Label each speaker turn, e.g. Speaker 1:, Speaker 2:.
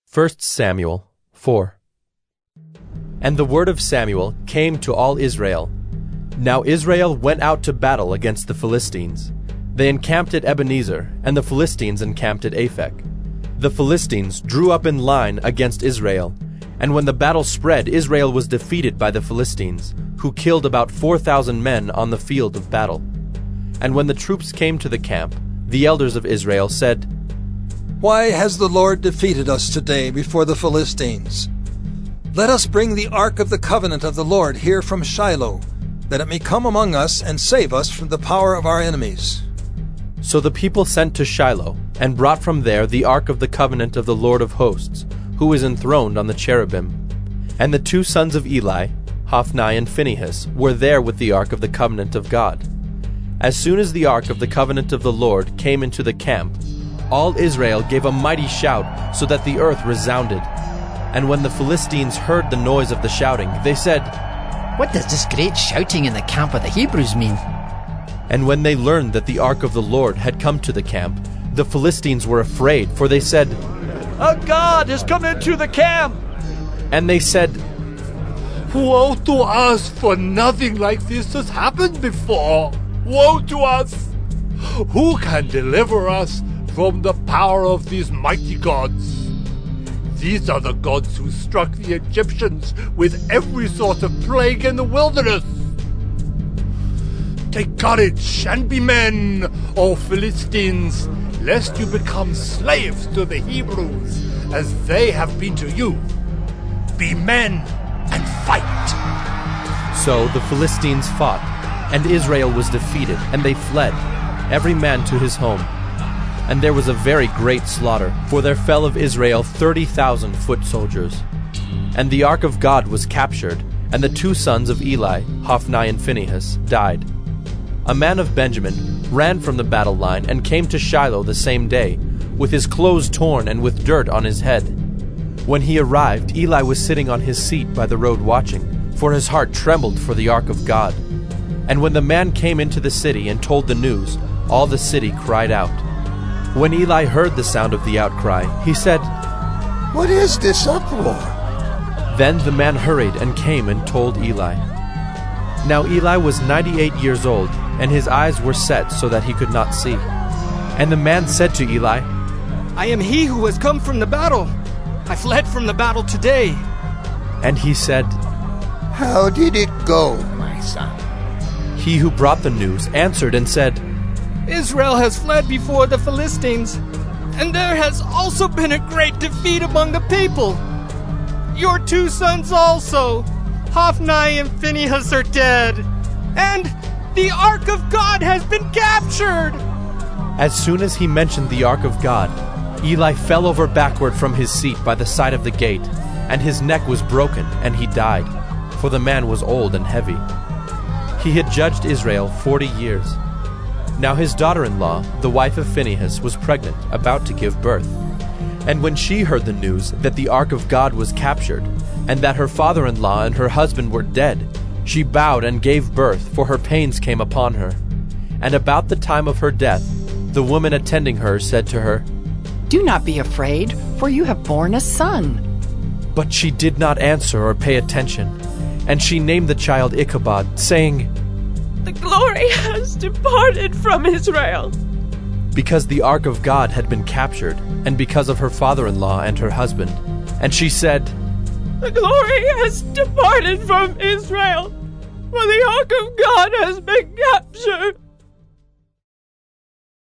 Speaker 1: 1 Samuel 4. And the word of Samuel came to all Israel. Now Israel went out to battle against the Philistines. They encamped at Ebenezer, and the Philistines encamped at Aphek. The Philistines drew up in line against Israel, and when the battle spread, Israel was defeated by the Philistines, who killed about 4,000 men on the field of battle. And when the troops came to the camp, the elders of Israel said,
Speaker 2: "Why has the Lord defeated us today before the Philistines? Let us bring the ark of the covenant of the Lord here from Shiloh, that it may come among us and save us from the power of our enemies."
Speaker 1: So the people sent to Shiloh, and brought from there the ark of the covenant of the Lord of hosts, who is enthroned on the cherubim. And the two sons of Eli, Hophni and Phinehas, were there with the ark of the covenant of God. As soon as the ark of the covenant of the Lord came into the camp, all Israel gave a mighty shout, so that the earth resounded. And when the Philistines heard the noise of the shouting, they said,
Speaker 3: "What does this great shouting in the camp of the Hebrews mean?"
Speaker 1: And when they learned that the ark of the Lord had come to the camp, the Philistines were afraid, for they said,
Speaker 4: "A god has come into the camp!"
Speaker 1: And they said,
Speaker 5: "Woe to us, for nothing like this has happened before! Woe to us! Who can deliver us from the power of these mighty gods? These are the gods who struck the Egyptians with every sort of plague in the wilderness. Take courage and be men, O Philistines, lest you become slaves to the Hebrews, as they have been to you. Be men and fight."
Speaker 1: So the Philistines fought, and Israel was defeated, and they fled, every man to his home. And there was a very great slaughter, for there fell of Israel 30,000 foot soldiers. And the ark of God was captured, and the two sons of Eli, Hophni and Phinehas, died. A man of Benjamin ran from the battle line and came to Shiloh the same day, with his clothes torn and with dirt on his head. When he arrived, Eli was sitting on his seat by the road watching, for his heart trembled for the ark of God. And when the man came into the city and told the news, all the city cried out. When Eli heard the sound of the outcry, he said,
Speaker 6: "What is this uproar?"
Speaker 1: Then the man hurried and came and told Eli. Now Eli was 98 years old, and his eyes were set so that he could not see. And the man said to Eli,
Speaker 7: "I am he who has come from the battle. I fled from the battle today."
Speaker 1: And he said,
Speaker 6: "How did it go, my son?"
Speaker 1: He who brought the news answered and said,
Speaker 7: "Israel has fled before the Philistines, and there has also been a great defeat among the people. Your two sons also, Hophni and Phinehas, are dead, and the ark of God has been captured."
Speaker 1: As soon as he mentioned the ark of God, Eli fell over backward from his seat by the side of the gate, and his neck was broken, and he died, for the man was old and heavy. He had judged Israel 40 years. Now his daughter-in-law, the wife of Phinehas, was pregnant, about to give birth. And when she heard the news that the ark of God was captured, and that her father-in-law and her husband were dead, she bowed and gave birth, for her pains came upon her. And about the time of her death, the woman attending her said to her,
Speaker 8: "Do not be afraid, for you have borne a son."
Speaker 1: But she did not answer or pay attention, and she named the child Ichabod, saying,
Speaker 9: "The glory has departed from Israel,"
Speaker 1: because the ark of God had been captured, and because of her father-in-law and her husband. And she said,
Speaker 9: "The glory has departed from Israel, for the ark of God has been captured."